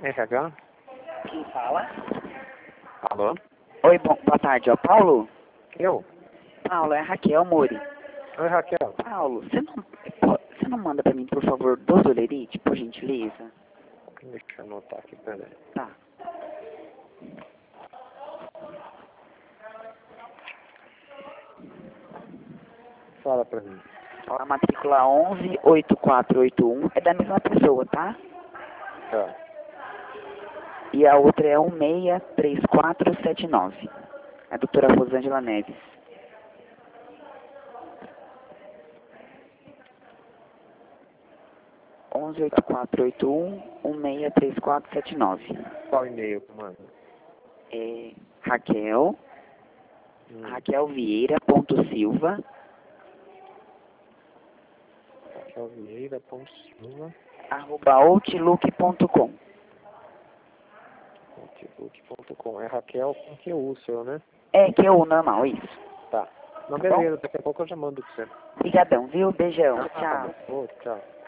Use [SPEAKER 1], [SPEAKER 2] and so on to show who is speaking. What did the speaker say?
[SPEAKER 1] RH?
[SPEAKER 2] Quem fala?
[SPEAKER 1] Alô?
[SPEAKER 2] Oi, boa tarde, ó. Paulo?
[SPEAKER 1] Eu?
[SPEAKER 2] Paulo, é a Raquel Mori.
[SPEAKER 1] Oi, Raquel.
[SPEAKER 2] Paulo, você não manda pra mim, por favor, dozolerite, por gentileza?
[SPEAKER 1] Deixa eu anotar aqui, peraí.
[SPEAKER 2] Tá.
[SPEAKER 1] Fala pra mim.
[SPEAKER 2] Ó, a matrícula 118481 é da mesma pessoa, tá?
[SPEAKER 1] Tá.
[SPEAKER 2] E a outra é 163479. A doutora Rosângela Neves. Onze oito quatro oito um 163479.
[SPEAKER 1] Qual e-mail que manda?
[SPEAKER 2] É Raquel, raquelvieira.silva,
[SPEAKER 1] raquelvieira.silva
[SPEAKER 2] @outlook.com.
[SPEAKER 1] outlook.com. É Raquel com Q, seu, né?
[SPEAKER 2] É, que é o normal, isso.
[SPEAKER 1] Tá. Não,
[SPEAKER 2] Tá bom?
[SPEAKER 1] beleza, daqui a pouco eu já mando pra você.
[SPEAKER 2] Obrigadão, viu? Beijão.
[SPEAKER 1] Ah,
[SPEAKER 2] Tchau.
[SPEAKER 1] outro, tchau.